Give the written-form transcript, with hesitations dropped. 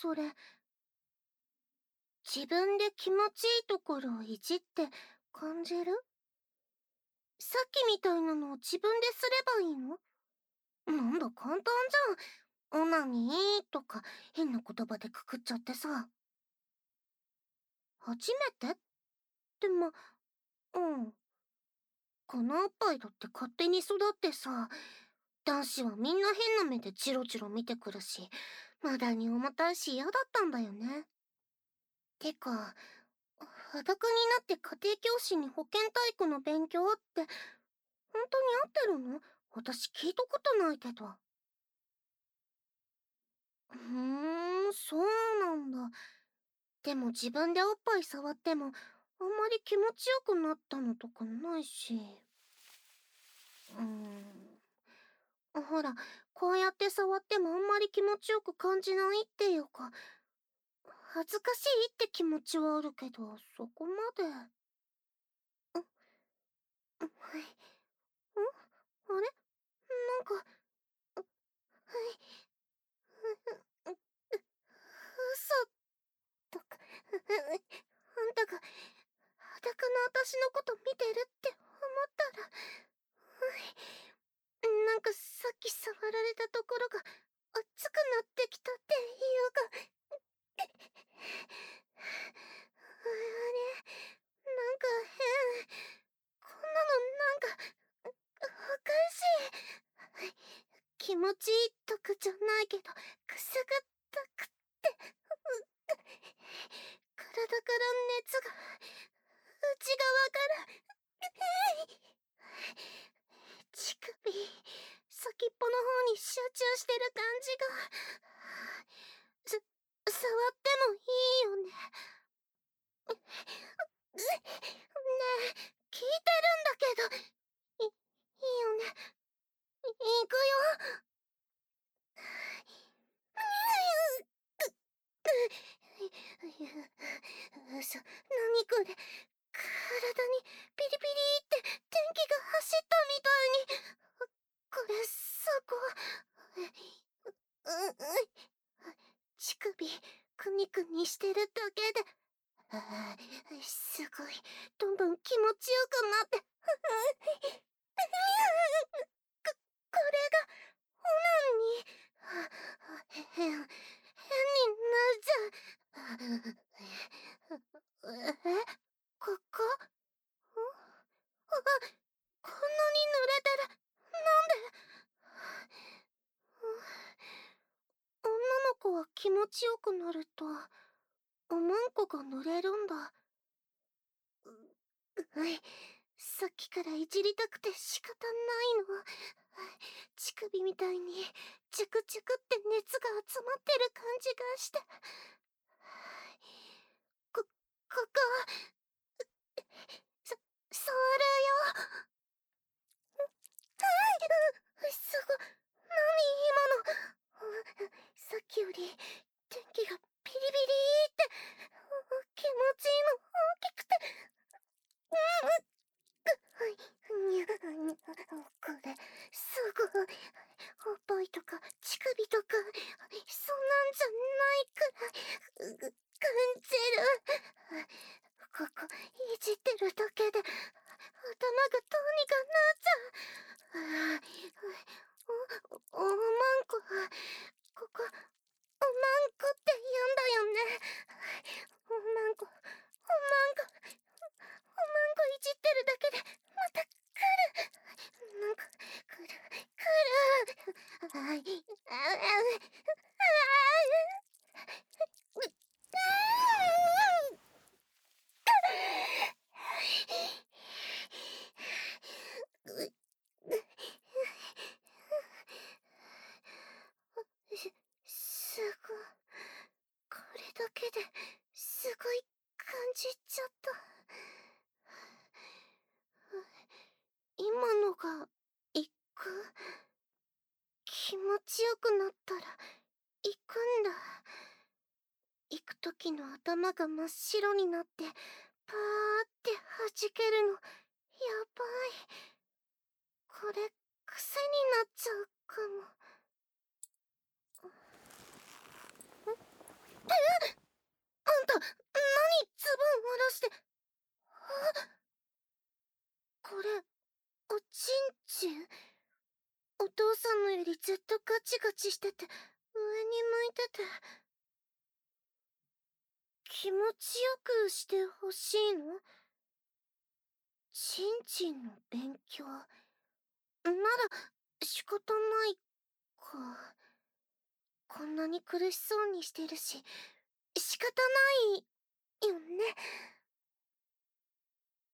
それ。自分で気持ちいいところをいじって感じる？さっきみたいなのを自分ですればいいの？なんだ簡単じゃん。オナニーとか変な言葉でくくっちゃってさ。初めてってうん。このおっぱいだって勝手に育ってさ、男子はみんな変な目でチロチロ見てくるし、無駄に重たいし嫌だったんだよね。てか、裸になって家庭教師に保健体育の勉強って、本当に合ってるの？私聞いたことないけど。そうなんだ。でも自分でおっぱい触っても、あんまり気持ちよくなったのとかないし。ほら、こうやって触ってもあんまり気持ちよく感じないっていうか、恥ずかしいって気持ちはあるけど、そこまで。はい。あれなんか、はい。嘘とか、あんたが裸の私のこと見てるって思ったら、なんかさっき触られたところが熱くなってきたっていうか、あれ、なんか変。こんなのなんか、おかしい。気持ちいいとかじゃないけど、くすぐったくって、体から熱が、内側から、乳首、先っぽの方に集中してる感じが、触ってもいいよね。ねえ、聞いてるんだけど、いいよね。行くよ。何これ。体にピリピリって電気が走ったみたいに。これすごい。乳首くにくにしてるだけで、すごい。どんどん気持ちよくなって。これがオナニー。変になっちゃう。こここんなに濡れてる。なんで？女の子は気持ちよくなると、おまんこが濡れるんだ。さっきからいじりたくて仕方ないの。乳首みたいに、チュクチュクって熱が集まってる感じがして。ここ、触るよ。すご、何今の。さっきより、電気がビリビリって、気持ちいいの大きくて。これ、すごい。おっぱいとか、乳首とか、そんなんじゃないくらい、感じる。ここ、いじってるだけで、頭がどうにかなっちゃう。おまんこ、ここ、おまんこって言うんだよね。おまんこ、おまんこ、おまんこいじってるだけで、また来る。なんか、来る。あい、あ、あ、すごい。これだけですごい感じちゃった。今のが、行く？気持ちよくなったら、行くんだ。行く時の頭が真っ白になって、パーって弾けるの、やばい。これ、癖になっちゃうかも。 れ、おちんちん？お父さんのよりずっとガチガチしてて、上に向いてて、気持ちよくしてほしいの？ちんちんの勉強。なら、仕方ないか。こんなに苦しそうにしてるし、仕方ないよね。